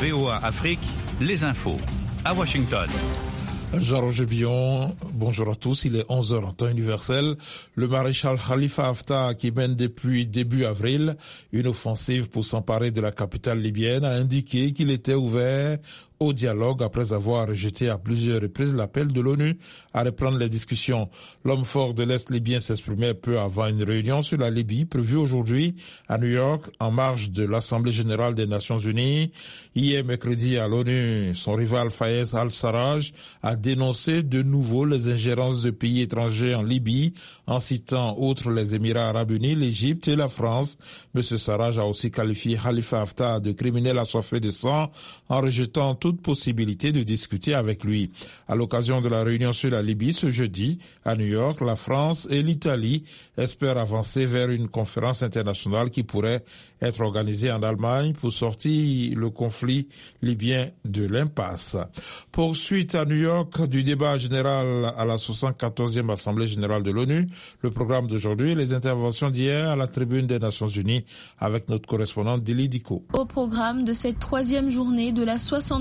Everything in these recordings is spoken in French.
VOA Afrique, les infos. À Washington. Jean-Roger Billon, bonjour à tous, il est 11h en temps universel. Le maréchal Khalifa Haftar, qui mène depuis début avril une offensive pour s'emparer de la capitale libyenne, a indiqué qu'il était ouvert au dialogue après avoir rejeté à plusieurs reprises l'appel de l'ONU à reprendre les discussions. L'homme fort de l'Est libyen s'exprimait peu avant une réunion sur la Libye prévue aujourd'hui à New York en marge de l'Assemblée générale des Nations unies. Hier mercredi à l'ONU, son rival Fayez al-Sarraj a dénoncé de nouveau les ingérences de pays étrangers en Libye en citant outre les Émirats arabes unis, l'Égypte et la France. M. Sarraj a aussi qualifié Khalifa Haftar de criminel assoiffé de sang en rejetant toute possibilité de discuter avec lui. À l'occasion de la réunion sur la Libye ce jeudi, à New York, la France et l'Italie espèrent avancer vers une conférence internationale qui pourrait être organisée en Allemagne pour sortir le conflit libyen de l'impasse. Poursuite à New York du débat général à la 74e Assemblée générale de l'ONU. Le programme d'aujourd'hui et les interventions d'hier à la tribune des Nations unies avec notre correspondante Dili Diko. Au programme de cette troisième journée de la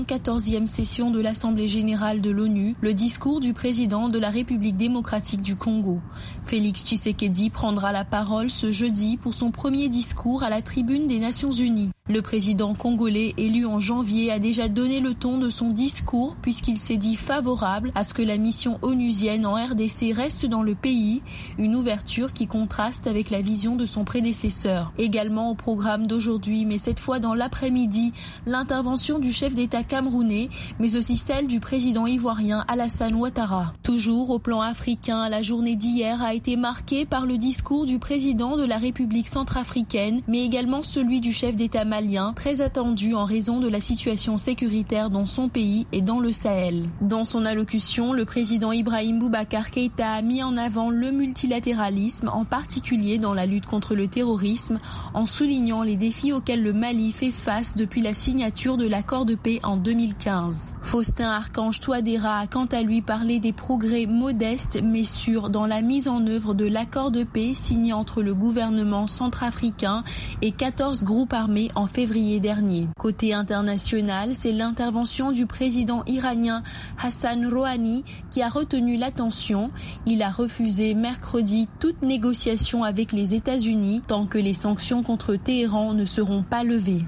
74e session de l'Assemblée générale de l'ONU, le discours du président de la République démocratique du Congo. Félix Tshisekedi prendra la parole ce jeudi pour son premier discours à la tribune des Nations unies. Le président congolais élu en janvier a déjà donné le ton de son discours puisqu'il s'est dit favorable à ce que la mission onusienne en RDC reste dans le pays, une ouverture qui contraste avec la vision de son prédécesseur. Également au programme d'aujourd'hui, mais cette fois dans l'après-midi, l'intervention du chef d'État camerounais, mais aussi celle du président ivoirien Alassane Ouattara. Toujours au plan africain, la journée d'hier a été marquée par le discours du président de la République centrafricaine, mais également celui du chef d'État malien, très attendu en raison de la situation sécuritaire dans son pays et dans le Sahel. Dans son allocution, le président Ibrahim Boubacar Keïta a mis en avant le multilatéralisme, en particulier dans la lutte contre le terrorisme, en soulignant les défis auxquels le Mali fait face depuis la signature de l'accord de paix en 2015. Faustin Archange Touadéra a quant à lui parlé des progrès modestes mais sûrs dans la mise en œuvre de l'accord de paix signé entre le gouvernement centrafricain et 14 groupes armés en février dernier. Côté international, c'est l'intervention du président iranien Hassan Rouhani qui a retenu l'attention. Il a refusé mercredi toute négociation avec les États-Unis tant que les sanctions contre Téhéran ne seront pas levées.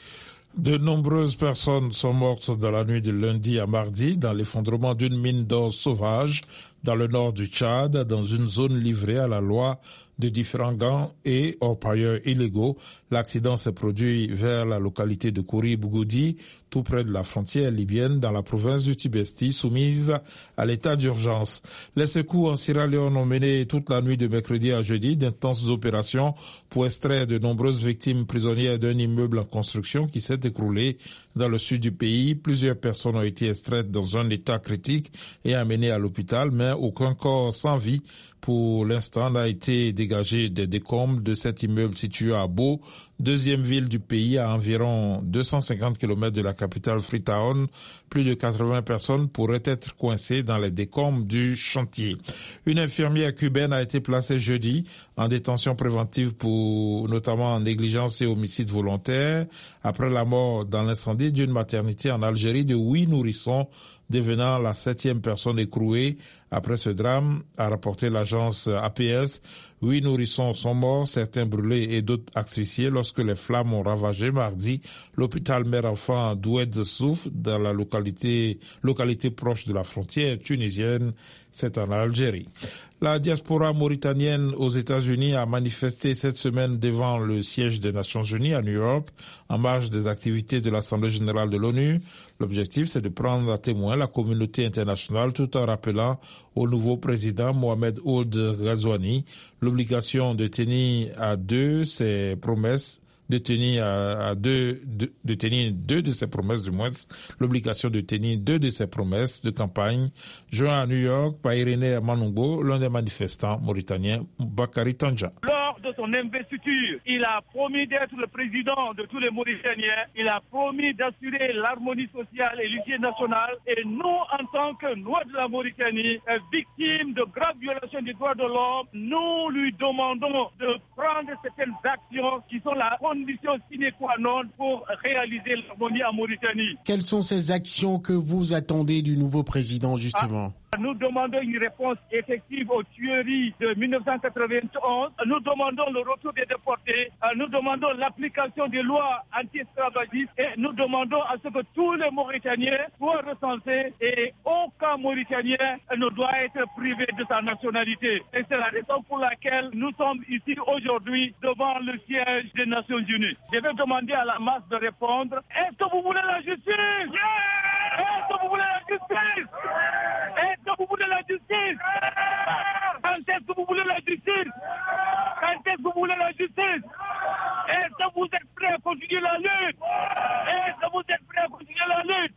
De nombreuses personnes sont mortes dans la nuit de lundi à mardi dans l'effondrement d'une mine d'or sauvage dans le nord du Tchad, dans une zone livrée à la loi de différents gangs et orpailleurs illégaux. L'accident s'est produit vers la localité de Kouri-Bougoudi, tout près de la frontière libyenne, dans la province du Tibesti, soumise à l'état d'urgence. Les secours en Sierra Leone ont mené toute la nuit de mercredi à jeudi d'intenses opérations pour extraire de nombreuses victimes prisonnières d'un immeuble en construction qui s'est écroulé dans le sud du pays. Plusieurs personnes ont été extraites dans un état critique et amenées à l'hôpital, mais aucun corps sans vie pour l'instant n'a été dégagé des décombres de cet immeuble situé à Bo, deuxième ville du pays à environ 250 km de la capitale Freetown. Plus de 80 personnes pourraient être coincées dans les décombres du chantier. Une infirmière cubaine a été placée jeudi en détention préventive pour notamment négligence et homicide volontaire après la mort dans l'incendie d'une maternité en Algérie de 8 nourrissons, devenant la 7e personne écrouée après ce drame, a rapporté l'agence APS. 8 nourrissons sont morts, certains brûlés et d'autres asphyxiés lorsque les flammes ont ravagé mardi l'hôpital mère-enfant d'Oued Souf dans la localité proche de la frontière tunisienne, c'est en Algérie. La diaspora mauritanienne aux États-Unis a manifesté cette semaine devant le siège des Nations Unies à New York, en marge des activités de l'Assemblée générale de l'ONU. L'objectif, c'est de prendre à témoin la communauté internationale tout en rappelant au nouveau président Mohamed Ould Ghazouani l'obligation de tenir deux de ses promesses, l'obligation de tenir deux de ses promesses de campagne, joint à New York par Irénée Manungo, l'un des manifestants mauritaniens, Bakary Tandja. Lors de de son investiture, il a promis d'être le président de tous les Mauritaniens. Il a promis d'assurer l'harmonie sociale et l'unité nationale. Et nous, en tant que Noirs de la Mauritanie, victimes de graves violations des droits de l'homme, nous lui demandons de prendre certaines actions qui sont la condition sine qua non pour réaliser l'harmonie en Mauritanie. Quelles sont ces actions que vous attendez du nouveau président, justement? Nous demandons une réponse effective aux tueries de 1991. Nous demandons le retour des déportés. Nous demandons l'application des lois anti-esclavagistes. Et nous demandons à ce que tous les Mauritaniens soient recensés et aucun Mauritanien ne doit être privé de sa nationalité. Et c'est la raison pour laquelle nous sommes ici aujourd'hui devant le siège des Nations Unies. Je vais demander à la masse de répondre. Est-ce que vous voulez la justice? Est-ce que vous voulez la justice? Est-ce que vous voulez la justice? Quand est-ce que vous voulez la justice? Quand est-ce que vous voulez la justice? Est-ce que vous êtes prêts à continuer la lutte? Est-ce que vous êtes prêts à continuer la lutte?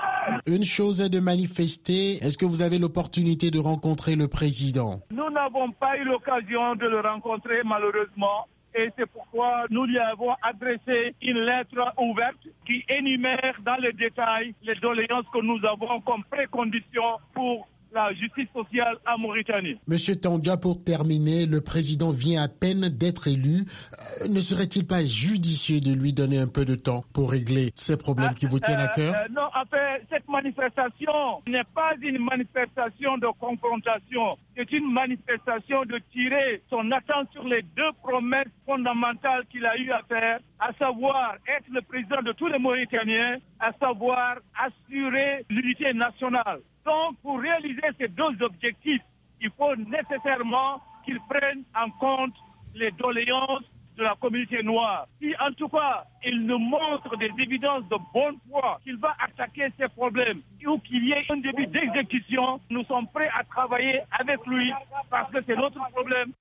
Une chose est de manifester. Est-ce que vous avez l'opportunité de rencontrer le président? Nous n'avons pas eu l'occasion de le rencontrer, malheureusement. Et c'est pourquoi nous lui avons adressé une lettre ouverte qui énumère dans le détail les doléances que nous avons comme précondition pour la justice sociale en Mauritanie. Monsieur Tandja, pour terminer, le président vient à peine d'être élu. Ne serait-il pas judicieux de lui donner un peu de temps pour régler ces problèmes qui vous tiennent à cœur? Non, en fait, cette manifestation n'est pas une manifestation de confrontation. C'est une manifestation de tirer son attention sur les deux promesses fondamentales qu'il a eu à faire, à savoir être le président de tous les Mauritaniens, à savoir assurer l'unité nationale. Donc, pour réaliser ces deux objectifs, il faut nécessairement qu'ils prennent en compte les doléances de la communauté noire. Si, en tout cas, il nous montre des évidences de bonne foi qu'il va attaquer ces problèmes ou qu'il y ait un début d'exécution, nous sommes prêts à travailler avec lui parce que c'est notre problème.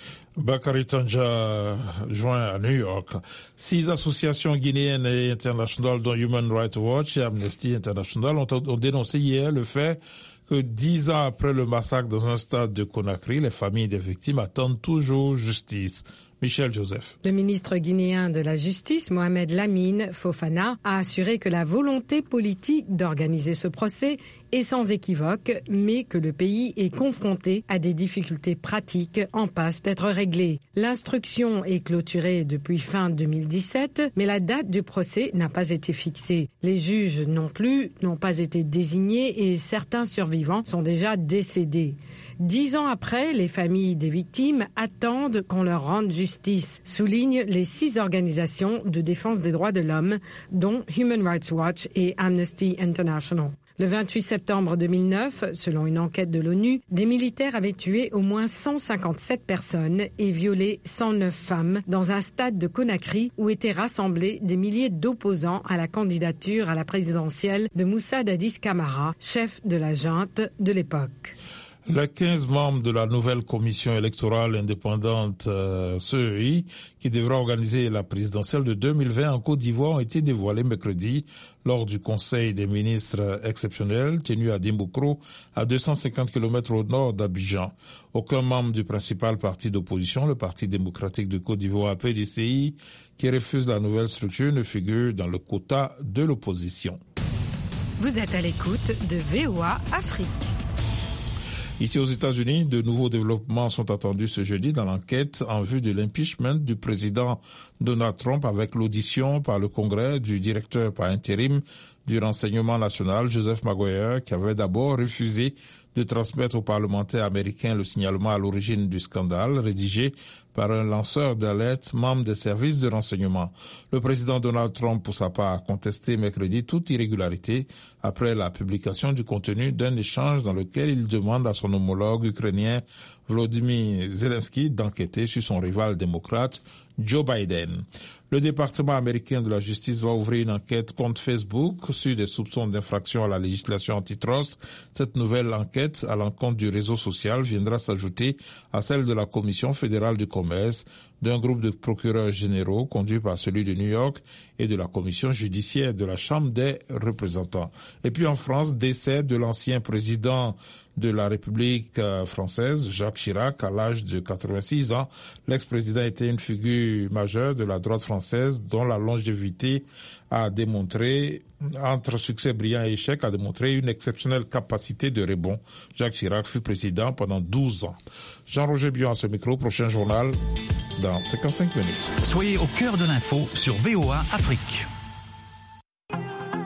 Bakary Tandja, joint à New York. 6 associations guinéennes et internationales, dont Human Rights Watch et Amnesty International, ont dénoncé hier le fait que 10 ans après le massacre dans un stade de Conakry, les familles des victimes attendent toujours justice. Michel Joseph. Le ministre guinéen de la Justice, Mohamed Lamine Fofana, a assuré que la volonté politique d'organiser ce procès est sans équivoque, mais que le pays est confronté à des difficultés pratiques en passe d'être réglées. L'instruction est clôturée depuis fin 2017, mais la date du procès n'a pas été fixée. Les juges non plus n'ont pas été désignés et certains survivants sont déjà décédés. 10 ans après, les familles des victimes attendent qu'on leur rende justice, soulignent les 6 organisations de défense des droits de l'homme, dont Human Rights Watch et Amnesty International. Le 28 septembre 2009, selon une enquête de l'ONU, des militaires avaient tué au moins 157 personnes et violé 109 femmes dans un stade de Conakry où étaient rassemblés des milliers d'opposants à la candidature à la présidentielle de Moussa Dadis Camara, chef de la junte de l'époque. Les 15 membres de la nouvelle commission électorale indépendante CEI, qui devra organiser la présidentielle de 2020 en Côte d'Ivoire, ont été dévoilés mercredi lors du Conseil des ministres exceptionnel tenu à Dimbokro, à 250 km au nord d'Abidjan. Aucun membre du principal parti d'opposition, le Parti démocratique de Côte d'Ivoire, PDCI, qui refuse la nouvelle structure, ne figure dans le quota de l'opposition. Vous êtes à l'écoute de VOA Afrique. Ici aux États-Unis, de nouveaux développements sont attendus ce jeudi dans l'enquête en vue de l'impeachment du président Donald Trump avec l'audition par le Congrès du directeur par intérim du renseignement national, Joseph Maguire, qui avait d'abord refusé de transmettre aux parlementaires américains le signalement à l'origine du scandale rédigé par un lanceur d'alerte membre des services de renseignement. Le président Donald Trump, pour sa part, a contesté mercredi toute irrégularité après la publication du contenu d'un échange dans lequel il demande à son homologue ukrainien Volodymyr Zelensky d'enquêter sur son rival démocrate Joe Biden. Le département américain de la justice va ouvrir une enquête contre Facebook sur des soupçons d'infraction à la législation antitrust. Cette nouvelle enquête à l'encontre du réseau social viendra s'ajouter à celle de la Commission fédérale du commerce, d'un groupe de procureurs généraux conduit par celui de New York et de la commission judiciaire de la Chambre des représentants. Et puis en France, décès de l'ancien président de la République française, Jacques Chirac, à l'âge de 86 ans. L'ex-président était une figure majeure de la droite française dont la longévité a démontré, entre succès brillant et échec, a démontré une exceptionnelle capacité de rebond. Jacques Chirac fut président pendant 12 ans. Jean-Roger Bion à ce micro, prochain journal dans 55 minutes. Soyez au cœur de l'info sur VOA Afrique.